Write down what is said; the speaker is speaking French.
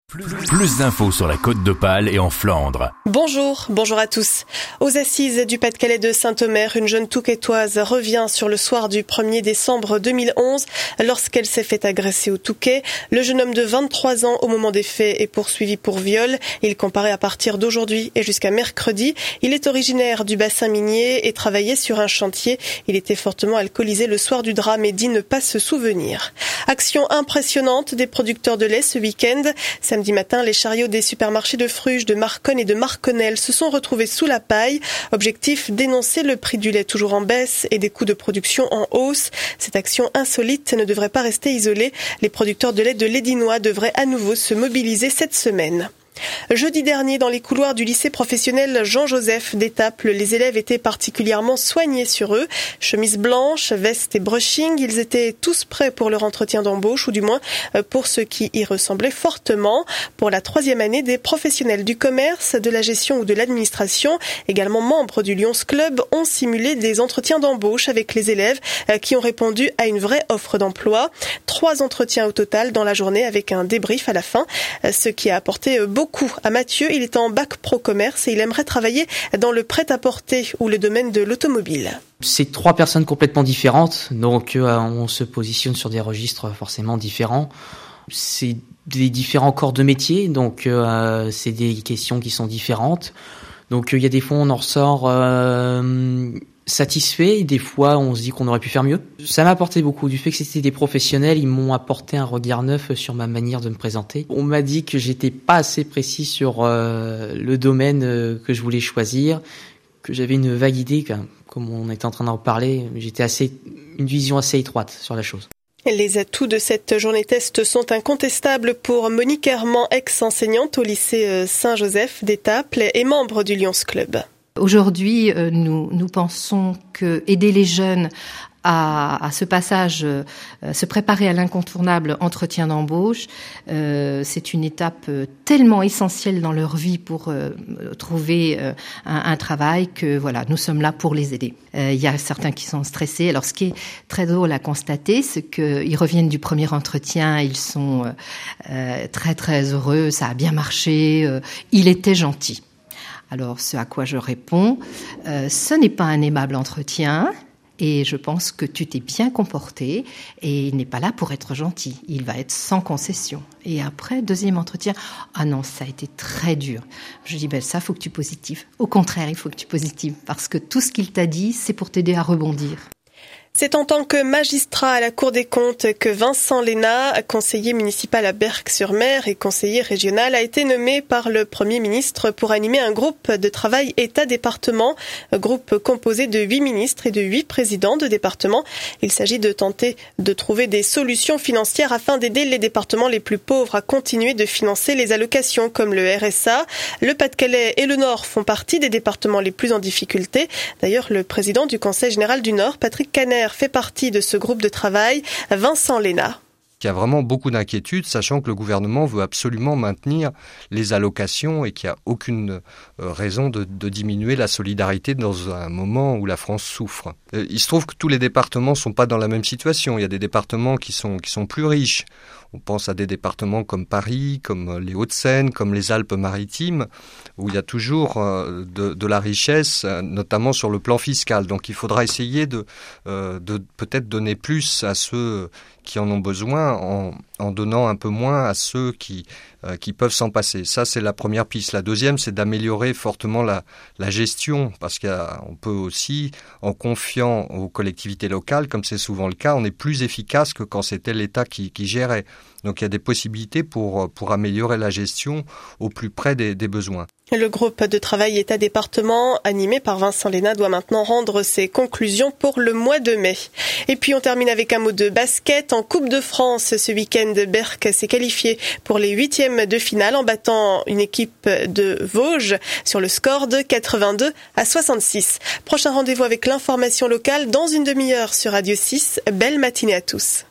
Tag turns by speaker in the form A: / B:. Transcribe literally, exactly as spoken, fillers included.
A: Plus, plus d'infos sur la Côte d'Opale et en Flandre.
B: Bonjour, bonjour à tous. Aux assises du Pas-de-Calais de Saint-Omer, une jeune Touquetoise revient sur le soir du premier décembre deux mille onze lorsqu'elle s'est fait agresser au Touquet. Le jeune homme de vingt-trois ans au moment des faits est poursuivi pour viol. Il comparaît à partir d'aujourd'hui et jusqu'à mercredi. Il est originaire du bassin minier et travaillait sur un chantier. Il était fortement alcoolisé le soir du drame et dit ne pas se souvenir. Action impressionnante des producteurs de lait ce week-end. Samedi matin, les chariots des supermarchés de Fruges, de Marconne et de Marconnel se sont retrouvés sous la paille. Objectif, dénoncer le prix du lait toujours en baisse et des coûts de production en hausse. Cette action insolite ne devrait pas rester isolée. Les producteurs de lait de l'Édinois devraient à nouveau se mobiliser cette semaine. Jeudi dernier, dans les couloirs du lycée professionnel Jean-Joseph d'Étaples, les élèves étaient particulièrement soignés sur eux. Chemise blanche, veste et brushing, ils étaient tous prêts pour leur entretien d'embauche, ou du moins pour ceux qui y ressemblaient fortement. Pour la troisième année, des professionnels du commerce, de la gestion ou de l'administration, également membres du Lions Club, ont simulé des entretiens d'embauche avec les élèves qui ont répondu à une vraie offre d'emploi. Trois entretiens au total dans la journée avec un débrief à la fin, ce qui a apporté beaucoup à Mathieu. Il est en bac pro commerce et il aimerait travailler dans le prêt-à-porter ou le domaine de l'automobile.
C: C'est trois personnes complètement différentes, donc euh, on se positionne sur des registres forcément différents. C'est des différents corps de métier, donc euh, c'est des questions qui sont différentes. Donc il euh, y a des fois on en ressort euh, satisfait, des fois on se dit qu'on aurait pu faire mieux. Ça m'a apporté beaucoup, du fait que c'était des professionnels, ils m'ont apporté un regard neuf sur ma manière de me présenter. On m'a dit que j'étais pas assez précis sur euh, le domaine euh, que je voulais choisir, que j'avais une vague idée, comme on était en train d'en parler, j'étais assez, une vision assez étroite sur la chose.
B: Les atouts de cette journée test sont incontestables pour Monique Herman, ex-enseignante au lycée Saint-Joseph d'Étaples et membre du Lions Club.
D: Aujourd'hui, nous, nous pensons que aider les jeunes à, à ce passage, euh, se préparer à l'incontournable entretien d'embauche, euh, c'est une étape tellement essentielle dans leur vie pour euh, trouver euh, un, un travail que voilà, nous sommes là pour les aider. Euh, il y a certains qui sont stressés. Alors, ce qui est très drôle à constater, c'est qu'ils reviennent du premier entretien, ils sont euh, très très heureux, ça a bien marché, euh, il était gentil. Alors, ce à quoi je réponds, euh, ce n'est pas un aimable entretien et je pense que tu t'es bien comporté et il n'est pas là pour être gentil. Il va être sans concession. Et après, deuxième entretien, ah non, ça a été très dur. Je dis, ben ça, faut que tu positives. Au contraire, il faut que tu positives parce que tout ce qu'il t'a dit, c'est pour t'aider à rebondir.
B: C'est en tant que magistrat à la Cour des comptes que Vincent Léna, conseiller municipal à Berck-sur-Mer et conseiller régional, a été nommé par le Premier ministre pour animer un groupe de travail État-département, groupe composé de huit ministres et de huit présidents de département. Il s'agit de tenter de trouver des solutions financières afin d'aider les départements les plus pauvres à continuer de financer les allocations comme le R S A. Le Pas-de-Calais et le Nord font partie des départements les plus en difficulté. D'ailleurs, le président du Conseil général du Nord, Patrick Caner, fait partie de ce groupe de travail, Vincent Léna.
E: Il y a vraiment beaucoup d'inquiétudes, sachant que le gouvernement veut absolument maintenir les allocations et qu'il n'y a aucune raison de, de diminuer la solidarité dans un moment où la France souffre. Il se trouve que tous les départements ne sont pas dans la même situation. Il y a des départements qui sont, qui sont plus riches. On pense à des départements comme Paris, comme les Hauts-de-Seine, comme les Alpes-Maritimes, où il y a toujours de, de la richesse, notamment sur le plan fiscal. Donc il faudra essayer de, de peut-être donner plus à ceux qui en ont besoin en, en donnant un peu moins à ceux qui, euh, qui peuvent s'en passer. Ça, c'est la première piste. La deuxième, c'est d'améliorer fortement la, la gestion, parce qu'on peut aussi, en confiant aux collectivités locales, comme c'est souvent le cas, on est plus efficace que quand c'était l'État qui, qui gérait. Donc il y a des possibilités pour, pour améliorer la gestion au plus près des, des besoins.
B: Le groupe de travail État-département, animé par Vincent Léna, doit maintenant rendre ses conclusions pour le mois de mai. Et puis on termine avec un mot de basket. En Coupe de France, ce week-end, Berck s'est qualifié pour les huitièmes de finale en battant une équipe de Vosges sur le score de quatre-vingt-deux à soixante-six. Prochain rendez-vous avec l'information locale dans une demi-heure sur Radio six. Belle matinée à tous.